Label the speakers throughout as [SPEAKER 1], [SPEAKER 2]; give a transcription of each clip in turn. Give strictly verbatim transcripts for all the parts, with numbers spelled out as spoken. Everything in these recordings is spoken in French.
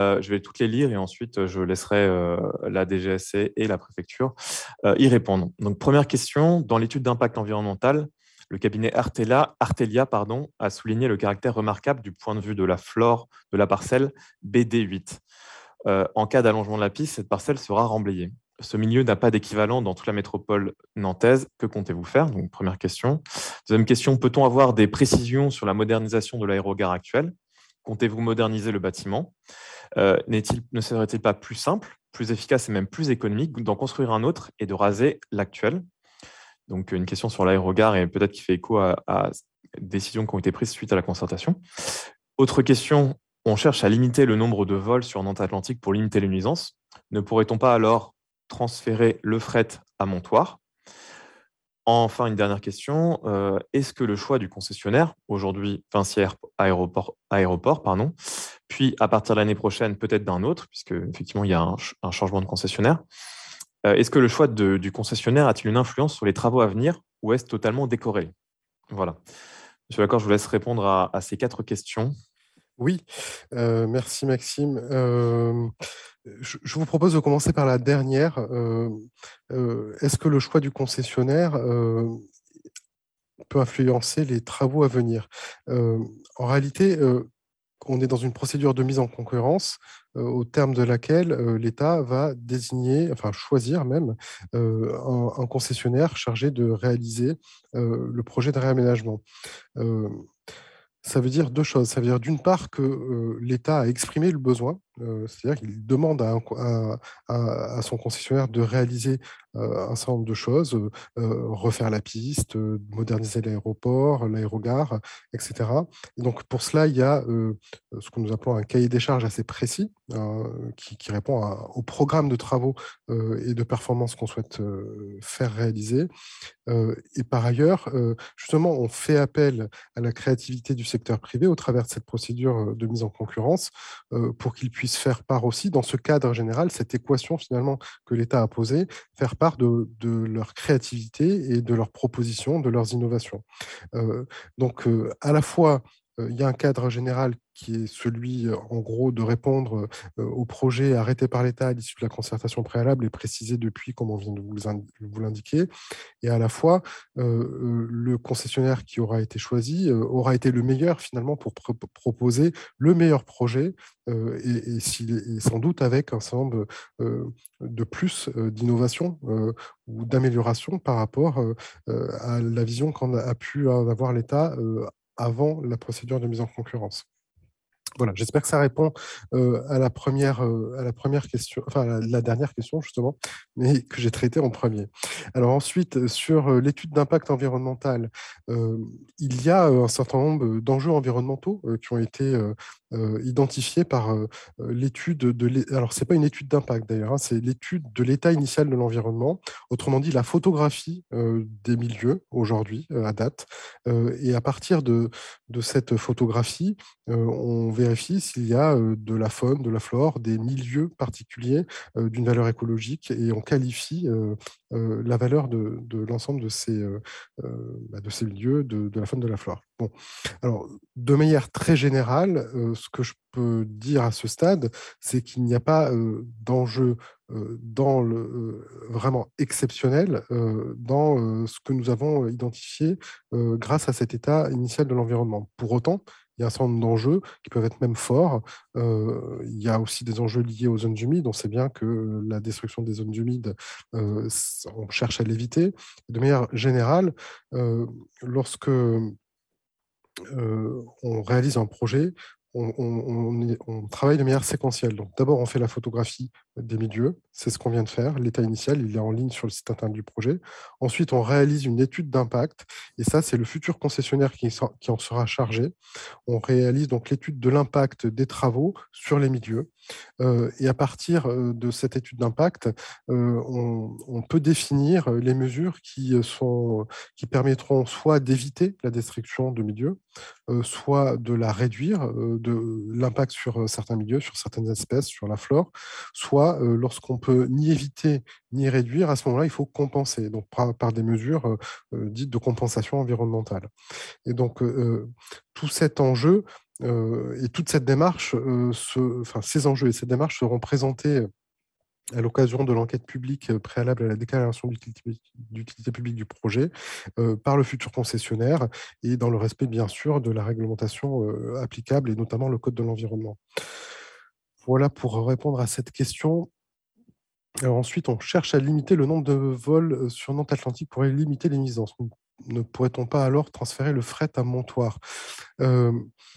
[SPEAKER 1] Euh, je vais toutes les lire et ensuite euh, je laisserai euh, la D G S C et la préfecture euh, y répondre. Donc, première question, dans l'étude d'impact environnemental, le cabinet Artelia, Artelia pardon, a souligné le caractère remarquable du point de vue de la flore de la parcelle B D huit. Euh, en cas d'allongement de la piste, cette parcelle sera remblayée. Ce milieu n'a pas d'équivalent dans toute la métropole nantaise. Que comptez-vous faire? Donc, première question. Deuxième question, peut-on avoir des précisions sur la modernisation de l'aérogare actuelle? Comptez-vous moderniser le bâtiment? Euh, n'est-il, ne serait-il pas plus simple, plus efficace et même plus économique d'en construire un autre et de raser l'actuel? Donc, une question sur l'aérogare et peut-être qui fait écho à, à décisions qui ont été prises suite à la concertation. Autre question, on cherche à limiter le nombre de vols sur Nantes Atlantique pour limiter les nuisances. Ne pourrait-on pas alors transférer le fret à Montoire? Enfin, une dernière question, euh, est-ce que le choix du concessionnaire, aujourd'hui Vinci Aéroport, Aéroport pardon, puis à partir de l'année prochaine peut-être d'un autre, puisque effectivement il y a un, ch- un changement de concessionnaire, euh, est-ce que le choix de- du concessionnaire a-t-il une influence sur les travaux à venir ou est-ce totalement décorrélé? Voilà. Monsieur Lacor, je vous laisse répondre à, à ces quatre questions.
[SPEAKER 2] Oui, euh, merci Maxime. Euh, je, je vous propose de commencer par la dernière. Euh, euh, est-ce que le choix du concessionnaire euh, peut influencer les travaux à venir? Euh, En réalité, euh, on est dans une procédure de mise en concurrence euh, au terme de laquelle euh, l'État va désigner, enfin choisir même, euh, un, un concessionnaire chargé de réaliser euh, le projet de réaménagement. Euh, Ça veut dire deux choses. Ça veut dire d'une part que euh, l'État a exprimé le besoin, euh, c'est-à-dire qu'il demande à, un co- à- à- à son concessionnaire de réaliser euh, un certain nombre de choses, euh, euh, refaire la piste, euh, moderniser l'aéroport, l'aérogare, et cetera. Et donc pour cela, il y a euh, ce que nous appelons un cahier des charges assez précis euh, qui, qui répond à- au programme de travaux euh, et de performance qu'on souhaite euh, faire réaliser. Euh, et par ailleurs, euh, justement, on fait appel à la créativité du secteur privé au travers de cette procédure euh, de mise en concurrence euh, pour qu'ils puissent faire part aussi, dans ce cadre général, cette équation finalement que l'État a posée, faire part de, de leur créativité et de leurs propositions, de leurs innovations. Euh, donc, euh, à la fois, euh, il y a un cadre général qui est celui, euh, en gros, de répondre euh, au projet arrêté par l'État à l'issue de la concertation préalable et précisé depuis, comme on vient de vous vous l'indiquer, et à la fois euh, euh, le concessionnaire qui aura été choisi euh, aura été le meilleur finalement pour pr proposer le meilleur projet euh, et, et, et, sans doute avec un certain nombre euh, de plus euh, d'innovation euh, ou d'amélioration par rapport euh, euh, à la vision qu'en a, a pu avoir l'État euh, avant la procédure de mise en concurrence. Voilà, j'espère que ça répond euh, à la première, euh, à la première question, enfin la, la dernière question justement, mais que j'ai traitée en premier. Alors ensuite, euh, sur euh, l'étude d'impact environnemental, euh, il y a euh, un certain nombre d'enjeux environnementaux euh, qui ont été euh, euh, identifiés par euh, euh, l'étude de l'é- alors c'est pas une étude d'impact d'ailleurs, hein, c'est l'étude de l'état initial de l'environnement, autrement dit la photographie euh, des milieux aujourd'hui euh, à date. Euh, et à partir de, de cette photographie, euh, on vérifie s'il y a euh, de la faune, de la flore, des milieux particuliers euh, d'une valeur écologique et on qualifie euh, euh, la valeur de, de l'ensemble de ces, euh, euh, bah, de ces milieux, de, de la faune, de la flore. Bon. Alors, de manière très générale, euh, ce que je peux dire à ce stade, c'est qu'il n'y a pas euh, d'enjeu euh, dans le, euh, vraiment exceptionnel euh, dans euh, ce que nous avons identifié euh, grâce à cet état initial de l'environnement. Pour autant, il y a un certain nombre d'enjeux qui peuvent être même forts. Euh, il y a aussi des enjeux liés aux zones humides. On sait bien que la destruction des zones humides, euh, on cherche à l'éviter. De manière générale, euh, lorsque euh, on réalise un projet, on, on- on on travaille de manière séquentielle. Donc, d'abord, on fait la photographie des milieux. C'est ce qu'on vient de faire. L'état initial, il est en ligne sur le site internet du projet. Ensuite, on réalise une étude d'impact. Et ça, c'est le futur concessionnaire qui, s'en- qui en sera chargé. On réalise donc l'étude de l'impact des travaux sur les milieux. Euh, et à partir euh, de cette étude d'impact, euh, on, on peut définir les mesures qui, sont, qui permettront soit d'éviter la destruction de milieux, euh, soit de la réduire, euh, de l'impact sur certains milieux, sur certaines espèces, sur la flore, soit euh, lorsqu'on peut ni éviter ni réduire, à ce moment-là, il faut compenser, donc par, par des mesures euh, dites de compensation environnementale. Et donc, euh, tout cet enjeu, Euh, et toute cette démarche, euh, ce, enfin, ces enjeux et cette démarche seront présentés à l'occasion de l'enquête publique préalable à la déclaration d'utilité publique du projet euh, par le futur concessionnaire et dans le respect, bien sûr, de la réglementation euh, applicable et notamment le Code de l'environnement. Voilà pour répondre à cette question. Alors ensuite, on cherche à limiter le nombre de vols sur Nantes Atlantique pour limiter les nuisances. Ne pourrait-on pas alors transférer le fret à Montoire? euh,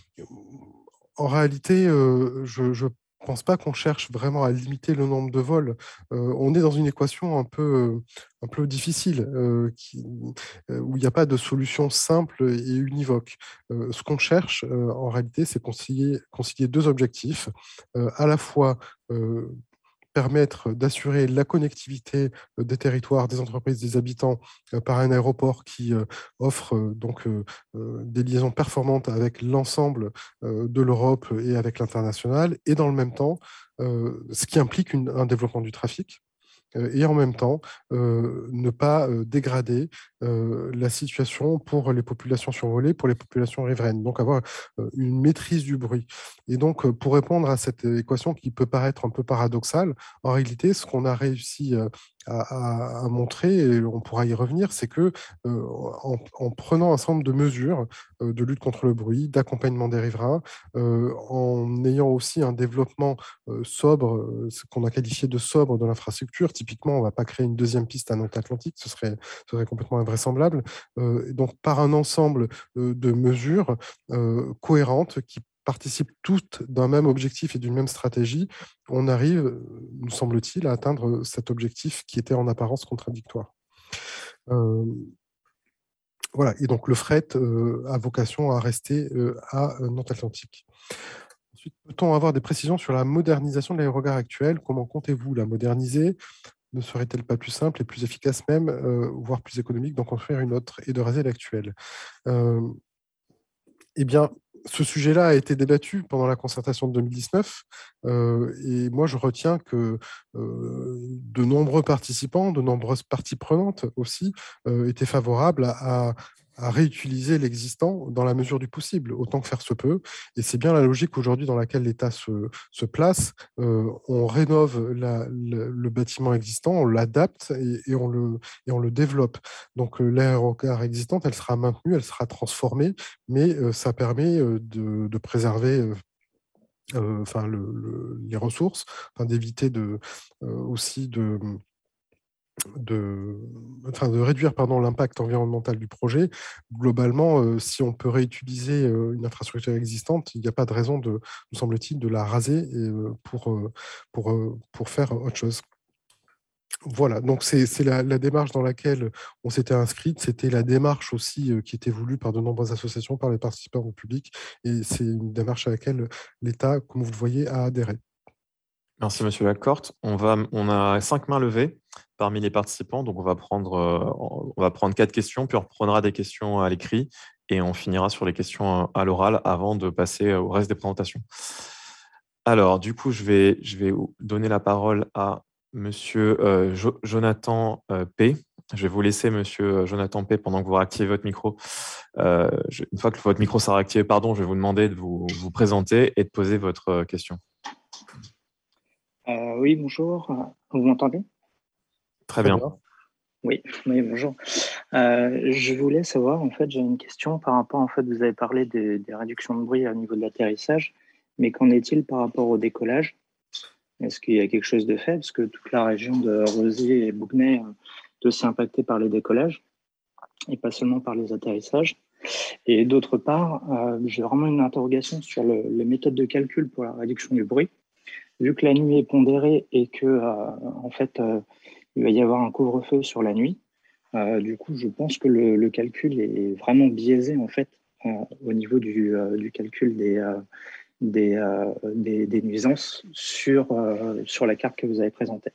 [SPEAKER 2] En réalité, euh, je ne pense pas qu'on cherche vraiment à limiter le nombre de vols. Euh, on est dans une équation un peu, un peu difficile, euh, qui, euh, où il n'y a pas de solution simple et univoque. Euh, ce qu'on cherche, euh, en réalité, c'est concilier, concilier deux objectifs, euh, à la fois euh, permettre d'assurer la connectivité des territoires, des entreprises, des habitants euh, par un aéroport qui euh, offre euh, donc euh, euh, des liaisons performantes avec l'ensemble euh, de l'Europe et avec l'international, et dans le même temps, euh, ce qui implique une- un développement du trafic euh, et en même temps euh, ne pas euh, dégrader euh, la situation pour les populations survolées, pour les populations riveraines. Donc avoir euh, une maîtrise du bruit. Et donc euh, pour répondre à cette équation qui peut paraître un peu paradoxale, en réalité, ce qu'on a réussi euh, à, à- à montrer, et on pourra y revenir, c'est que euh, en, en prenant un certain nombre de mesures euh, de lutte contre le bruit, d'accompagnement des riverains, euh, en ayant aussi un développement euh, sobre, euh, ce qu'on a qualifié de sobre de l'infrastructure. Typiquement, on ne va pas créer une deuxième piste à Nantes-Atlantique, ce serait, ce serait complètement invraisemblable. Euh, donc, par un ensemble euh, de mesures euh, cohérentes qui participent toutes d'un même objectif et d'une même stratégie, on arrive, euh, nous semble-t-il, à atteindre cet objectif qui était en apparence contradictoire. Euh, voilà, et donc le fret euh, a vocation à rester euh, à euh, Nantes-Atlantique. Ensuite, peut-on avoir des précisions sur la modernisation de l'aérogare actuelle? Comment comptez-vous la moderniser? Ne serait-elle pas plus simple et plus efficace même, euh, voire plus économique, d'en construire une autre et de raser l'actuelle? euh, Eh bien, ce sujet-là a été débattu pendant la concertation de deux mille dix-neuf, euh, et moi je retiens que euh, de nombreux participants, de nombreuses parties prenantes aussi, euh, étaient favorables à, à- à réutiliser l'existant dans la mesure du possible, autant que faire se peut. Et c'est bien la logique aujourd'hui dans laquelle l'État se, se place. Euh, on rénove la- le, le bâtiment existant, on l'adapte et, et on le, et on le développe. Donc euh, l'aérogare existante, elle sera maintenue, elle sera transformée, mais euh, ça permet euh, de, de préserver euh, euh, enfin, le, le- les ressources, enfin, d'éviter de, euh, aussi de, de, enfin, de réduire pardon, l'impact environnemental du projet. Globalement, euh, si on peut réutiliser euh, une infrastructure existante, il n'y a pas de raison, de, nous semble-t-il, de la raser et, euh, pour, euh, pour, euh, pour faire autre chose. Voilà, donc c'est c'est la, la démarche dans laquelle on s'était inscrite. C'était la démarche aussi euh, qui était voulue par de nombreuses associations, par les participants au public. Et c'est une démarche à laquelle l'État, comme vous le voyez, a adhéré.
[SPEAKER 1] Merci, Monsieur Lacorte. On va, on a cinq mains levées parmi les participants, donc on va prendre, euh, on va prendre quatre questions, puis on reprendra des questions à l'écrit et on finira sur les questions à l'oral avant de passer au reste des présentations. Alors, du coup, je vais, je vais donner la parole à Monsieur euh, Jo- Jonathan euh, P. Je vais vous laisser, Monsieur Jonathan P, pendant que vous réactivez votre micro. Euh, je- une fois que votre micro sera réactivé, pardon, je vais vous demander de vous, vous présenter et de poser votre euh, question.
[SPEAKER 3] Euh, oui, bonjour. Vous m'entendez?
[SPEAKER 1] Très
[SPEAKER 2] Très
[SPEAKER 1] bien.
[SPEAKER 2] bien.
[SPEAKER 3] Oui, oui, bonjour. Euh, je voulais savoir, en fait, j'ai une question par rapport, en fait, vous avez parlé des, des réductions de bruit au niveau de l'atterrissage, mais qu'en est-il par rapport au décollage? Est-ce qu'il y a quelque chose de fait? Parce que toute la région de Rosiers et Bougnay euh, est aussi impactée par les décollages et pas seulement par les atterrissages. Et d'autre part, euh, j'ai vraiment une interrogation sur le, les méthodes de calcul pour la réduction du bruit. Vu que la nuit est pondérée et que, euh, en fait, euh, il va y avoir un couvre-feu sur la nuit, euh, du coup, je pense que le, le calcul est vraiment biaisé, en fait, euh, au niveau du, euh, du calcul des, euh, des, euh, des, des nuisances sur, euh, sur la carte que vous avez présentée.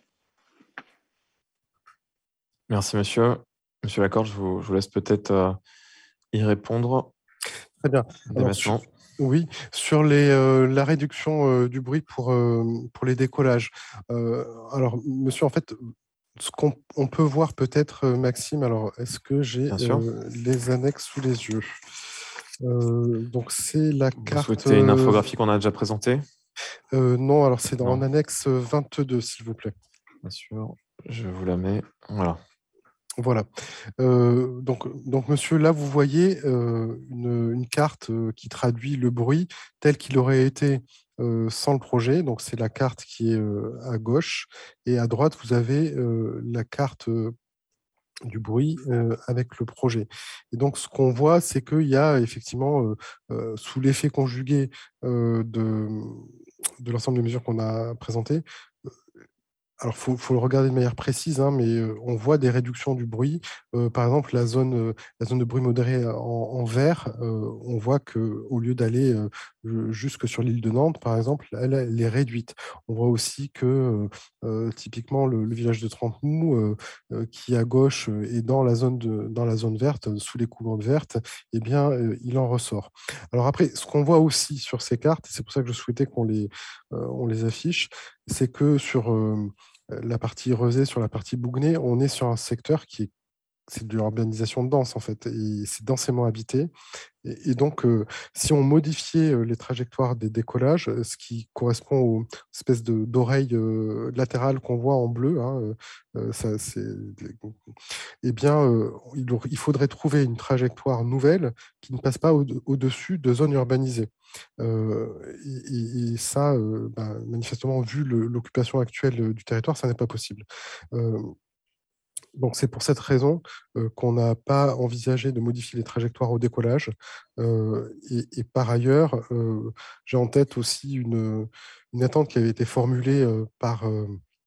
[SPEAKER 1] Merci, monsieur. Monsieur Lacorte, je vous, je vous laisse peut-être euh, y répondre
[SPEAKER 2] Très bien.
[SPEAKER 1] dès
[SPEAKER 2] Alors, sur-
[SPEAKER 1] maintenant.
[SPEAKER 2] oui, sur les, euh, la réduction euh, du bruit pour, euh, pour les décollages. Euh, alors, monsieur, en fait, ce qu'on on peut voir peut-être, euh, Maxime, alors est-ce que j'ai
[SPEAKER 1] Bien sûr.
[SPEAKER 2] euh, les annexes sous les yeux? Euh, donc, c'est la
[SPEAKER 1] Vous
[SPEAKER 2] carte...
[SPEAKER 1] souhaitez une infographie qu'on a déjà présentée?
[SPEAKER 2] euh, Non, alors c'est dans
[SPEAKER 1] Non.
[SPEAKER 2] en annexe vingt-deux, s'il vous plaît.
[SPEAKER 1] Bien sûr, je vous la mets. Voilà.
[SPEAKER 2] Voilà. Euh, donc, donc, monsieur, là, vous voyez euh, une, une carte euh, qui traduit le bruit tel qu'il aurait été euh, sans le projet. Donc, c'est la carte qui est euh, à gauche. Et à droite, vous avez euh, la carte euh, du bruit euh, avec le projet. Et donc, ce qu'on voit, c'est qu'il y a effectivement, euh, euh, sous l'effet conjugué euh, de, de l'ensemble des mesures qu'on a présentées, alors, il faut, faut le regarder de manière précise, hein, mais euh, on voit des réductions du bruit. Euh, par exemple, la zone, euh, la zone de bruit modéré en, en vert, euh, on voit qu'au lieu d'aller euh, jusque sur l'île de Nantes, par exemple, elle, elle est réduite. On voit aussi que euh, euh, typiquement le, le village de Trentemoux, euh, euh, qui à gauche euh, est dans la zone, de, dans la zone verte, sous les coulantes vertes, eh bien, euh, il en ressort. Alors après, ce qu'on voit aussi sur ces cartes, et c'est pour ça que je souhaitais qu'on les, euh, on les affiche, c'est que sur euh, la partie Rezé, sur la partie Bougnay, on est sur un secteur qui est c'est de l'urbanisation dense en fait, et c'est densément habité. Et, et donc, euh, si on modifiait euh, les trajectoires des décollages, euh, ce qui correspond aux espèces de- d'oreilles euh, latérales qu'on voit en bleu, hein, euh, euh, ça, c'est, eh bien, euh, il, il faudrait trouver une trajectoire nouvelle qui ne passe pas au- au-dessus de zones urbanisées. Euh, et, et- et ça, euh, ben, manifestement, vu le- l'occupation actuelle euh, du territoire, ça n'est pas possible. Euh, donc c'est pour cette raison euh, qu'on n'a pas envisagé de modifier les trajectoires au décollage. Euh, et, et par ailleurs, euh, j'ai en tête aussi une, une attente qui avait été formulée euh, par, euh,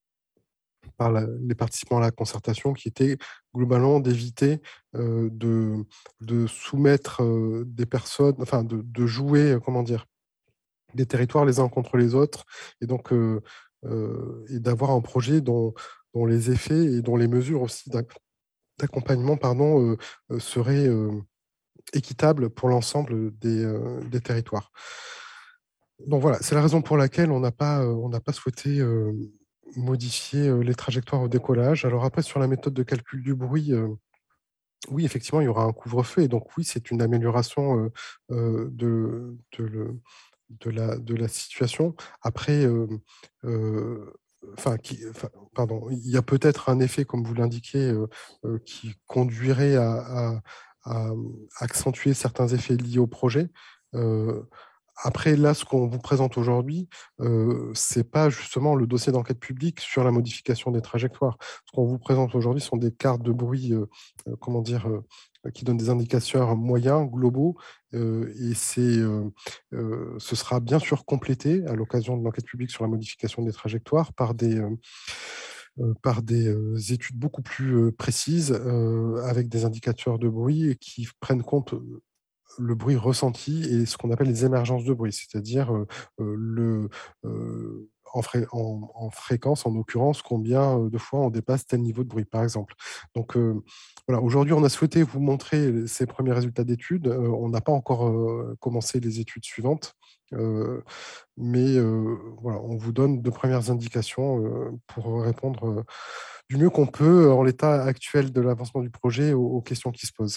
[SPEAKER 2] par la- les participants à la concertation, qui était globalement d'éviter euh, de, de soumettre euh, des personnes, enfin de, de jouer, euh, comment dire, des territoires les uns contre les autres, et donc euh, euh, et d'avoir un projet dont, dont les effets et dont les mesures aussi d'ac- d'accompagnement pardon, euh, euh, seraient euh, équitables pour l'ensemble des, euh, des territoires. Donc voilà, c'est la raison pour laquelle on n'a pas, euh, on n'a pas souhaité euh, modifier euh, les trajectoires au décollage. Alors après, sur la méthode de calcul du bruit, euh, oui, effectivement, il y aura un couvre-feu. Et donc oui, c'est une amélioration euh, euh, de, de, le- de la, de la situation. Après, euh, euh, enfin, qui, enfin, pardon, il y a peut-être un effet, comme vous l'indiquez, euh, euh, qui conduirait à, à- à accentuer certains effets liés au projet. Euh, Après, là, ce qu'on vous présente aujourd'hui, euh, c'est pas justement le dossier d'enquête publique sur la modification des trajectoires. Ce qu'on vous présente aujourd'hui sont des cartes de bruit, euh, euh, comment dire, euh, qui donnent des indicateurs moyens, globaux, euh, et c'est, euh, euh, ce sera bien sûr complété à l'occasion de l'enquête publique sur la modification des trajectoires par des, euh, euh, par des euh, études beaucoup plus euh, précises, euh, avec des indicateurs de bruit qui prennent compte le bruit ressenti et ce qu'on appelle les émergences de bruit, c'est-à-dire euh, euh, le, euh, en, fré- en- en fréquence, en l'occurrence, combien euh, de fois on dépasse tel niveau de bruit, par exemple. Donc euh, voilà, aujourd'hui, on a souhaité vous montrer ces premiers résultats d'études. Euh, on n'a pas encore euh, commencé les études suivantes, euh, mais euh, voilà, on vous donne de premières indications euh, pour répondre euh, du mieux qu'on peut en l'état actuel de l'avancement du projet aux, aux questions qui se posent.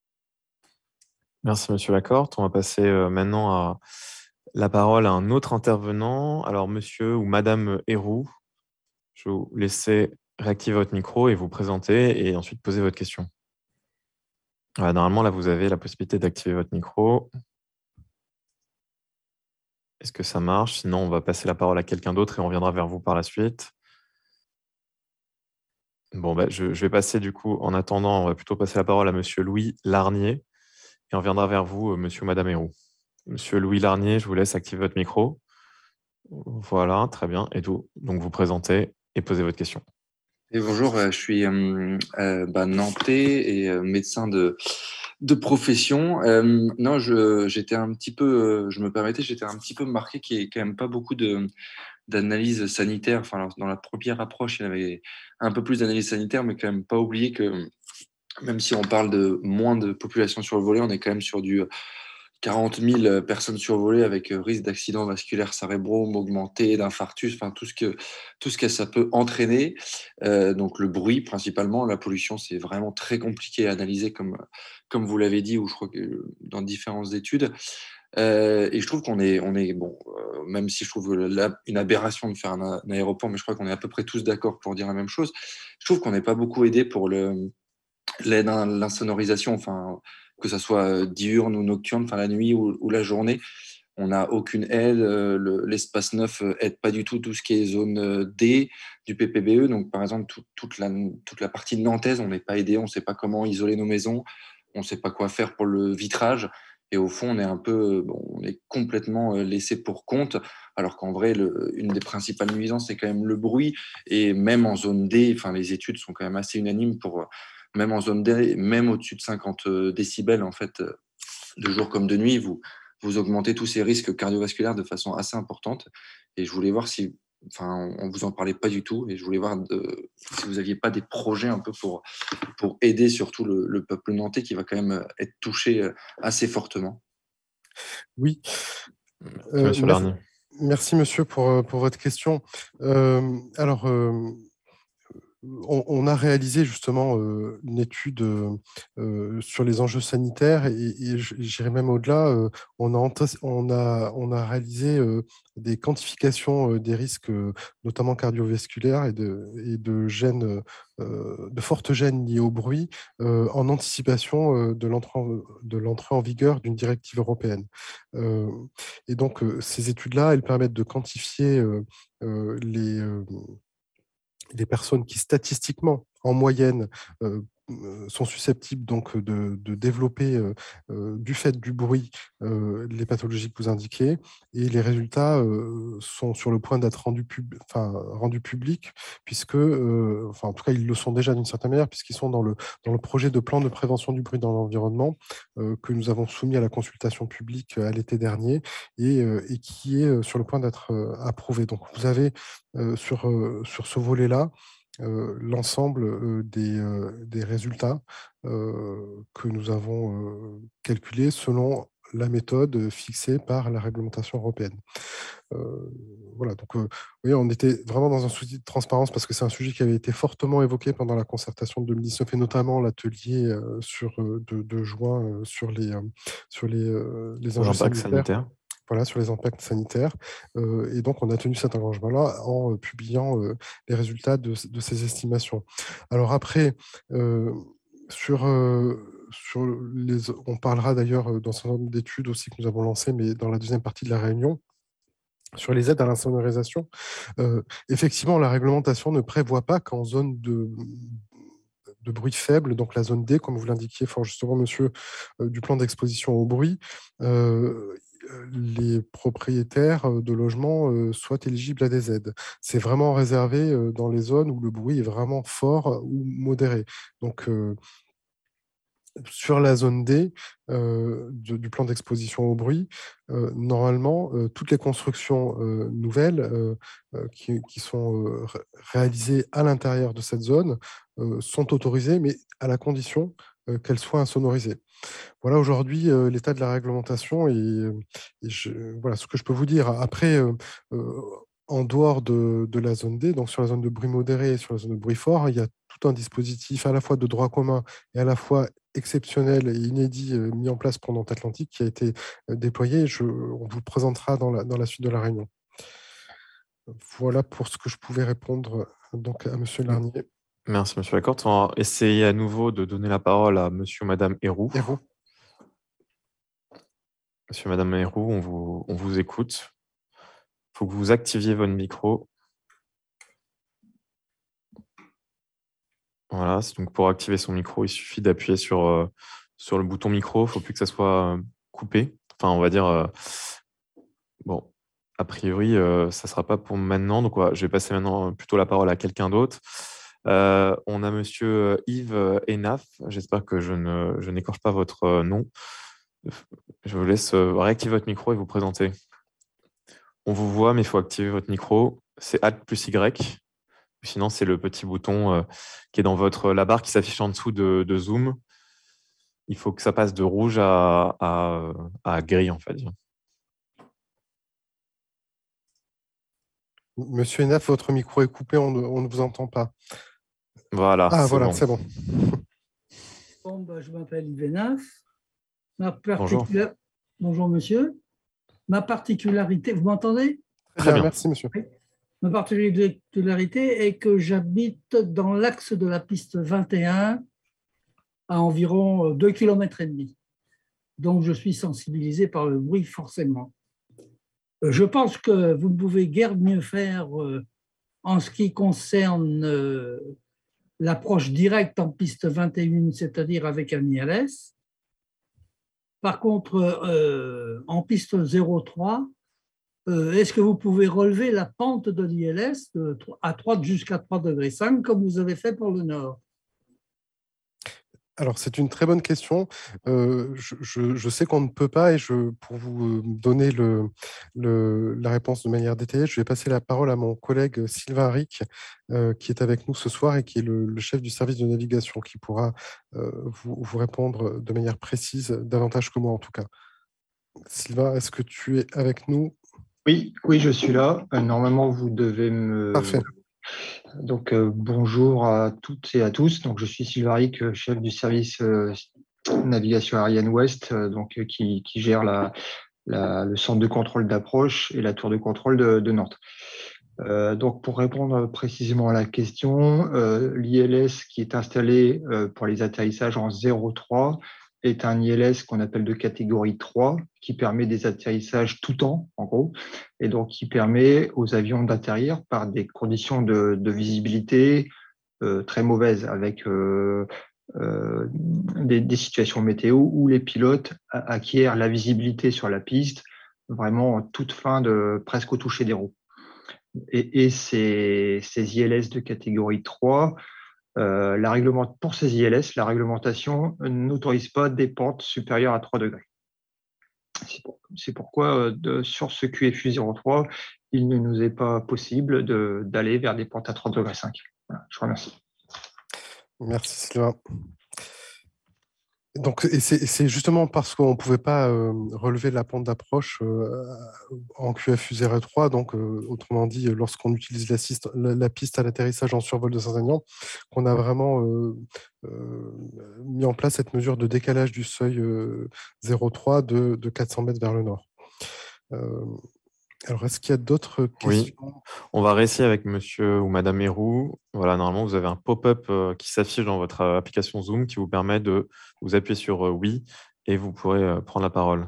[SPEAKER 1] Merci, Monsieur Lacorte. On va passer euh, maintenant à la parole à un autre intervenant. Alors, Monsieur ou Madame Héroux, je vais vous laisser réactiver votre micro et vous présenter et ensuite poser votre question. Voilà, normalement, là, vous avez la possibilité d'activer votre micro. Est-ce que ça marche? Sinon, on va passer la parole à quelqu'un d'autre et on reviendra vers vous par la suite. Bon, bah, je, je vais passer du coup, en attendant, on va plutôt passer la parole à Monsieur Louis Larnier et on reviendra vers vous, euh, Monsieur ou Madame Héroux. Monsieur Louis Larnier, je vous laisse activer votre micro. Voilà, très bien. Et tout. Donc, vous présentez et posez votre question.
[SPEAKER 4] Et bonjour, euh, je suis euh, euh, bah, nantais et euh, médecin de, de profession. Euh, non, je, j'étais un petit peu, euh, je me permettais, j'étais un petit peu marqué qu'il n'y ait quand même pas beaucoup de, d'analyse sanitaire. Enfin, alors, dans la première approche, il y avait un peu plus d'analyse sanitaire, mais quand même pas oublier que même si on parle de moins de population sur le volet, on est quand même sur du quarante mille personnes survolées avec risque d'accident vasculaire cérébral augmenté, d'infarctus, enfin tout ce que, tout ce que ça peut entraîner. Euh, donc le bruit principalement, la pollution, c'est vraiment très compliqué à analyser comme, comme vous l'avez dit, ou je crois que dans différentes études. Euh, et je trouve qu'on est, on est bon, euh, même si je trouve la, une aberration de faire un, un aéroport, mais je crois qu'on est à peu près tous d'accord pour dire la même chose. Je trouve qu'on n'est pas beaucoup aidé pour le, l'aide à l'insonorisation, enfin, que ça soit diurne ou nocturne, enfin la nuit ou, ou la journée. On n'a aucune aide. Euh, le, l'espace neuf aide pas du tout tout ce qui est zone D du P P B E. Donc, par exemple, tout, toute, la, toute la partie nantaise, on n'est pas aidé. On ne sait pas comment isoler nos maisons. On ne sait pas quoi faire pour le vitrage. Et au fond, on est un peu, bon, on est complètement laissé pour compte, alors qu'en vrai, le, une des principales nuisances, c'est quand même le bruit. Et même en zone D, enfin, les études sont quand même assez unanimes pour, même en zone D, même au-dessus de cinquante décibels, en fait, de jour comme de nuit, vous, vous augmentez tous ces risques cardiovasculaires de façon assez importante. Et je voulais voir si, enfin, on vous en parlait pas du tout, et je voulais voir de, si vous aviez pas des projets un peu pour, pour aider surtout le, le peuple nantais qui va quand même être touché assez fortement.
[SPEAKER 2] Oui.
[SPEAKER 1] Euh, monsieur
[SPEAKER 2] merci,
[SPEAKER 1] Larnier.
[SPEAKER 2] merci, monsieur, pour, pour votre question. Euh, alors, euh, on, on a réalisé justement euh, une étude euh, sur les enjeux sanitaires et, et j'irai même au-delà. Euh, on, a, on, a, on a réalisé euh, des quantifications euh, des risques, euh, notamment cardiovasculaires et de, et de gènes, euh, de fortes gènes liés au bruit, euh, en anticipation euh, de l'entrée en, de l'entrée en vigueur d'une directive européenne. Euh, et donc, euh, ces études-là, elles permettent de quantifier euh, euh, les euh, les personnes qui statistiquement, en moyenne, euh, sont susceptibles donc de, de développer, euh, euh, du fait du bruit, euh, les pathologies que vous indiquez, et les résultats euh, sont sur le point d'être rendus, pub enfin, rendus publics, puisque, euh, enfin, en tout cas, ils le sont déjà d'une certaine manière, puisqu'ils sont dans le, dans le projet de plan de prévention du bruit dans l'environnement euh, que nous avons soumis à la consultation publique à l'été dernier et, euh, et qui est sur le point d'être euh, approuvé. Donc, vous avez euh, sur, euh, sur ce volet-là, Euh, l'ensemble euh, des, euh, des résultats euh, que nous avons euh, calculés selon la méthode fixée par la réglementation européenne. Euh, voilà, donc euh, oui, on était vraiment dans un souci de transparence parce que c'est un sujet qui avait été fortement évoqué pendant la concertation de deux mille dix-neuf et notamment l'atelier euh, sur, euh, de, de juin euh, sur les, euh, sur les, euh, les enjeux sanitaires.
[SPEAKER 1] sanitaire.
[SPEAKER 2] Voilà, sur les impacts sanitaires. Euh, et donc, on a tenu cet engagement-là en euh, publiant euh, les résultats de, de ces estimations. Alors après, euh, sur, euh, sur les, on parlera d'ailleurs dans un certain nombre d'études aussi que nous avons lancées, mais dans la deuxième partie de la réunion, sur les aides à l'insonorisation. Euh, effectivement, la réglementation ne prévoit pas qu'en zone de de bruit faible, donc la zone D, comme vous l'indiquiez fort justement, monsieur, euh, du plan d'exposition au bruit, euh, les propriétaires de logements euh, soient éligibles à des aides. C'est vraiment réservé euh, dans les zones où le bruit est vraiment fort ou modéré. Donc, euh, sur la zone D euh, de, du plan d'exposition au bruit, euh, normalement, euh, toutes les constructions euh, nouvelles euh, euh, qui, qui sont euh, réalisées à l'intérieur de cette zone euh, sont autorisées, mais à la condition euh, qu'elles soient insonorisées. Voilà aujourd'hui euh, l'état de la réglementation et, et je, voilà ce que je peux vous dire. Après, euh, euh, en dehors de, de la zone D, donc sur la zone de bruit modéré et sur la zone de bruit fort, il y a tout un dispositif à la fois de droit commun et à la fois exceptionnel et inédit euh, mis en place pour Nantes Atlantique qui a été euh, déployé. Je, on vous le présentera dans la, dans la suite de la réunion. Voilà pour ce que je pouvais répondre donc à monsieur Larnier.
[SPEAKER 1] Merci, monsieur Lacorte. On va essayer à nouveau de donner la parole à monsieur ou madame Héroux.
[SPEAKER 2] Héroux.
[SPEAKER 1] Monsieur, madame Héroux, on vous, on vous écoute. Il faut que vous activiez votre micro. Voilà, donc pour activer son micro, il suffit d'appuyer sur, euh, sur le bouton micro. Il ne faut plus que ça soit euh, coupé. Enfin, on va dire, euh, bon, a priori, euh, ça ne sera pas pour maintenant. Donc, ouais, je vais passer maintenant plutôt la parole à quelqu'un d'autre. Euh, on a monsieur Yves Enaf. J'espère que je, ne, je n'écorche pas votre nom. Je vous laisse réactiver votre micro et vous présenter. On vous voit, mais il faut activer votre micro. C'est Alt plus Y. Sinon, c'est le petit bouton euh, qui est dans votre, la barre qui s'affiche en dessous de, de Zoom. il faut que ça passe de rouge à, à, à gris, en fait.
[SPEAKER 2] Monsieur Enaf, votre micro est coupé, on ne, on ne vous entend pas.
[SPEAKER 1] Voilà,
[SPEAKER 2] ah,
[SPEAKER 1] c'est
[SPEAKER 2] voilà,
[SPEAKER 1] bon.
[SPEAKER 2] c'est bon.
[SPEAKER 5] Bon, ben, je m'appelle Yves Enaf. Ma
[SPEAKER 1] Bonjour.
[SPEAKER 5] particula- Bonjour, monsieur. Ma particularité, vous m'entendez?
[SPEAKER 1] Très bien.
[SPEAKER 2] Merci, monsieur.
[SPEAKER 5] Oui. Ma particularité est que j'habite dans l'axe de la piste vingt et un, à environ deux kilomètres et demi. Donc, je suis sensibilisé par le bruit, forcément. Je pense que vous ne pouvez guère mieux faire en ce qui concerne l'approche directe en piste vingt et un, c'est-à-dire avec un I L S. Par contre, euh, en piste zéro trois, euh, est-ce que vous pouvez relever la pente de l'I L S de, à trois jusqu'à trois degrés cinq comme vous avez fait pour le nord?
[SPEAKER 2] Alors, c'est une très bonne question. Euh, je, je, je sais qu'on ne peut pas, et je, pour vous donner le, le, la réponse de manière détaillée, je vais passer la parole à mon collègue Sylvain Ric, euh, qui est avec nous ce soir et qui est le, le chef du service de navigation, qui pourra euh, vous, vous répondre de manière précise, davantage que moi en tout cas. Sylvain, est-ce que tu es avec nous?
[SPEAKER 6] Oui, oui, je suis là. Euh, normalement, vous devez me...
[SPEAKER 2] Parfait.
[SPEAKER 6] Donc, euh, bonjour à toutes et à tous. Donc, je suis Sylvain Ric, chef du service euh, navigation aérienne ouest, euh, donc, euh, qui, qui gère la, la, le centre de contrôle d'approche et la tour de contrôle de, de Nantes. Euh, donc, pour répondre précisément à la question, euh, l'I L S qui est installé euh, pour les atterrissages en zéro trois est un I L S qu'on appelle de catégorie trois, qui permet des atterrissages tout temps, en gros, et donc qui permet aux avions d'atterrir par des conditions de, de visibilité euh, très mauvaises, avec euh, euh, des, des situations météo où les pilotes acquièrent la visibilité sur la piste vraiment en toute fin de presque au toucher des roues. Et, et ces, ces I L S de catégorie trois, Euh, la réglement... pour ces I L S, la réglementation n'autorise pas des pentes supérieures à trois degrés. C'est, pour... C'est pourquoi, euh, de... sur ce Q F U zéro trois, il ne nous est pas possible de... d'aller vers des pentes à trois degrés cinq. Voilà, je vous remercie.
[SPEAKER 2] Merci Sylvain. Donc, et c'est, c'est justement parce qu'on ne pouvait pas euh, relever la pente d'approche euh, en Q F U zéro trois, donc euh, autrement dit, lorsqu'on utilise la, la, la piste à l'atterrissage en survol de Saint-Aignan, qu'on a vraiment euh, euh, mis en place cette mesure de décalage du seuil euh, zéro trois de, de quatre cents mètres vers le nord. Euh, alors, est-ce qu'il y a d'autres questions?
[SPEAKER 1] Oui, on va réessayer avec monsieur ou madame Héroux. Voilà, normalement, vous avez un pop-up euh, qui s'affiche dans votre euh, application Zoom qui vous permet de vous appuyer sur euh, oui et vous pourrez euh, prendre la parole.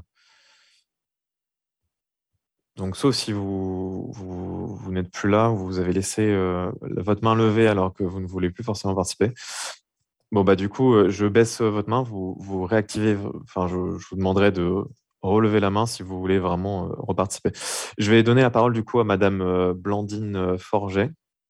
[SPEAKER 1] Donc, sauf si vous, vous, vous n'êtes plus là, ou vous avez laissé euh, votre main levée alors que vous ne voulez plus forcément participer. Bon, bah, du coup, euh, je baisse euh, votre main, vous, vous réactivez, enfin, je, je vous demanderai de relever la main si vous voulez vraiment euh, reparticiper. Je vais donner la parole du coup à madame euh, Blandine euh, Forget.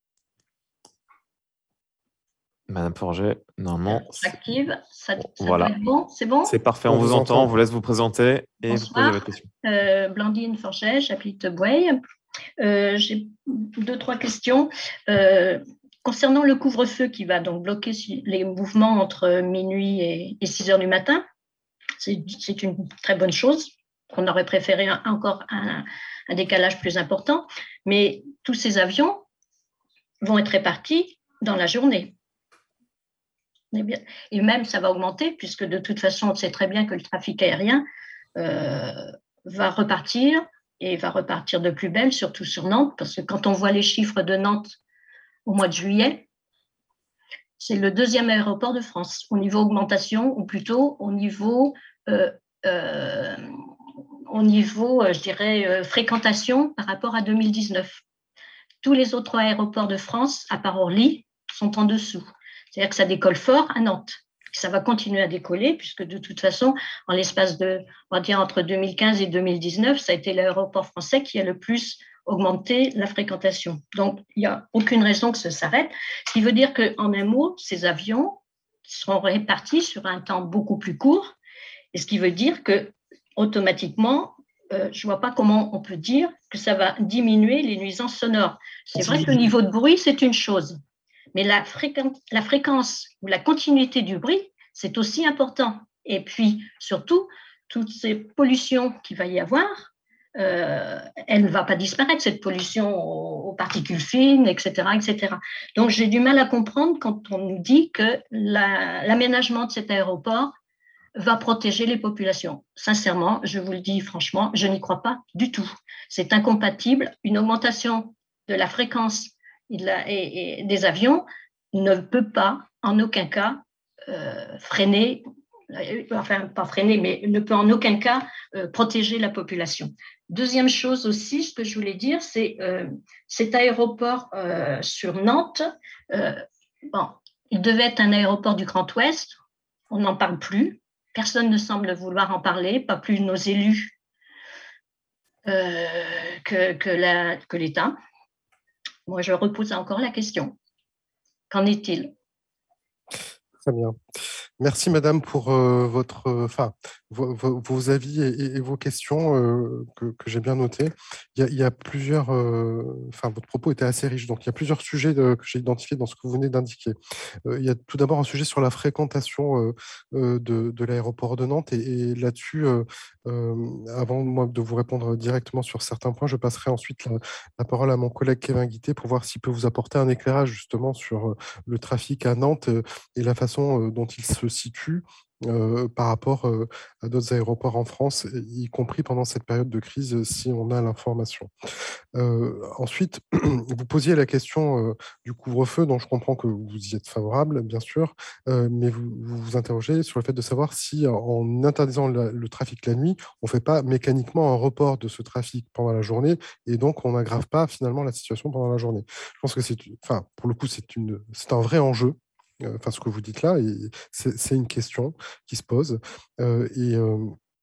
[SPEAKER 1] Madame Forget, normalement.
[SPEAKER 7] Active, ça, ça
[SPEAKER 1] voilà.
[SPEAKER 7] doit être bon, c'est bon?
[SPEAKER 1] C'est parfait, on, on vous, vous entend. entend, on vous laisse vous présenter et
[SPEAKER 7] Bonsoir.
[SPEAKER 1] vous poser votre question.
[SPEAKER 7] Euh, Blandine Forget, j'habite Boueil. Euh, j'ai deux, trois questions. Euh, concernant le couvre-feu qui va donc bloquer les mouvements entre minuit et, et six heures du matin, c'est, c'est une très bonne chose. On aurait préféré un, encore un, un décalage plus important, mais tous ces avions vont être répartis dans la journée. Et même, ça va augmenter, puisque de toute façon, on sait très bien que le trafic aérien euh, va repartir, et va repartir de plus belle, surtout sur Nantes, parce que quand on voit les chiffres de Nantes au mois de juillet, c'est le deuxième aéroport de France au niveau augmentation, ou plutôt au niveau, euh, euh, au niveau je dirais, euh, fréquentation par rapport à deux mille dix-neuf. Tous les autres aéroports de France, à part Orly, sont en dessous. C'est-à-dire que ça décolle fort à Nantes. Ça va continuer à décoller, puisque de toute façon, en l'espace de, on va dire, entre deux mille quinze et deux mille dix-neuf, ça a été l'aéroport français qui a le plus augmenté la fréquentation. Donc, il n'y a aucune raison que ça s'arrête. Ce qui veut dire qu'en un mot, ces avions seront répartis sur un temps beaucoup plus court, et ce qui veut dire que automatiquement, euh, je ne vois pas comment on peut dire que ça va diminuer les nuisances sonores. C'est vrai que le niveau de bruit, c'est une chose. Mais la fréquence, la fréquence ou la continuité du bruit, c'est aussi important. Et puis, surtout, toutes ces pollutions qu'il va y avoir, euh, elle ne va pas disparaître, cette pollution aux, aux particules fines, et cetera, et cetera. Donc, j'ai du mal à comprendre quand on nous dit que la, l'aménagement de cet aéroport va protéger les populations. Sincèrement, je vous le dis franchement, je n'y crois pas du tout. C'est incompatible. Une augmentation de la fréquence et, de la, et, et des avions ne peut pas, en aucun cas, euh, freiner, enfin pas freiner, mais ne peut en aucun cas euh, protéger la population. Deuxième chose aussi, ce que je voulais dire, c'est euh, cet aéroport euh, sur Nantes, euh, bon, il devait être un aéroport du Grand Ouest, on n'en parle plus. Personne ne semble vouloir en parler, pas plus nos élus euh, que, que, la, que l'État. Moi, je repose encore la question. Qu'en est-il?
[SPEAKER 2] Très bien. Merci, madame, pour euh, votre, enfin, vos, vos, vos avis et, et vos questions euh, que, que j'ai bien notées. Il y a, il y a plusieurs, enfin, euh, votre propos était assez riche, donc il y a plusieurs sujets de, que j'ai identifiés dans ce que vous venez d'indiquer. Euh, il y a tout d'abord un sujet sur la fréquentation euh, euh, de, de l'aéroport de Nantes, et, et là-dessus, euh, euh, avant moi de vous répondre directement sur certains points, je passerai ensuite la, la parole à mon collègue Kevin Guité pour voir s'il peut vous apporter un éclairage justement sur euh, le trafic à Nantes euh, et la façon euh, dont il se situe euh, par rapport euh, à d'autres aéroports en France, y compris pendant cette période de crise, si on a l'information. Euh, ensuite, vous posiez la question euh, du couvre-feu, dont je comprends que vous y êtes favorable, bien sûr, euh, mais vous, vous vous interrogez sur le fait de savoir si, en interdisant la, le trafic la nuit, on ne fait pas mécaniquement un report de ce trafic pendant la journée, et donc on n'aggrave pas finalement la situation pendant la journée. Je pense que c'est, enfin, pour le coup, c'est une, c'est un vrai enjeu. Enfin, ce que vous dites là, c'est une question qui se pose. Euh, et, euh,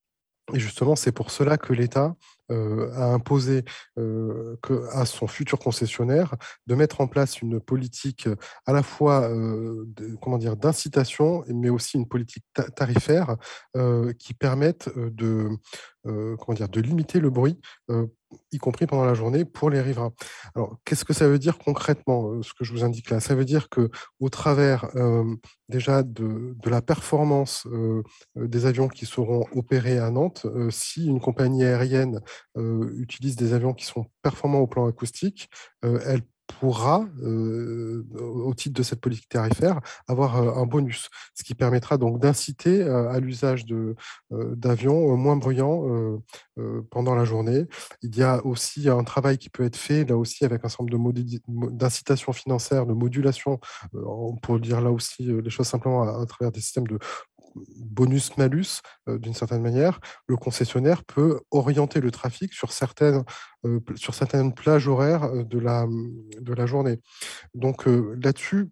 [SPEAKER 2] et justement, c'est pour cela que l'État euh, a imposé euh, que, à son futur concessionnaire de mettre en place une politique à la fois euh, de, comment dire, d'incitation, mais aussi une politique ta tarifaire euh, qui permette de, euh, comment dire, de limiter le bruit, euh, y compris pendant la journée, pour les riverains. Alors, qu'est-ce que ça veut dire concrètement, ce que je vous indique là? Ça veut dire qu'au travers euh, déjà de, de la performance euh, des avions qui seront opérés à Nantes, euh, si une compagnie aérienne euh, utilise des avions qui sont performants au plan acoustique, euh, elle pourra, euh, au titre de cette politique tarifaire, avoir euh, un bonus, ce qui permettra donc d'inciter euh, à l'usage de, euh, d'avions moins bruyants euh, euh, pendant la journée. Il y a aussi un travail qui peut être fait, là aussi, avec un certain nombre d'incitations financières, de modulation, euh, on pourrait dire là aussi euh, les choses simplement à, à travers des systèmes de bonus-malus, euh, d'une certaine manière. Le concessionnaire peut orienter le trafic sur certaines, euh, sur certaines plages horaires de la, de la journée. Donc euh, là-dessus,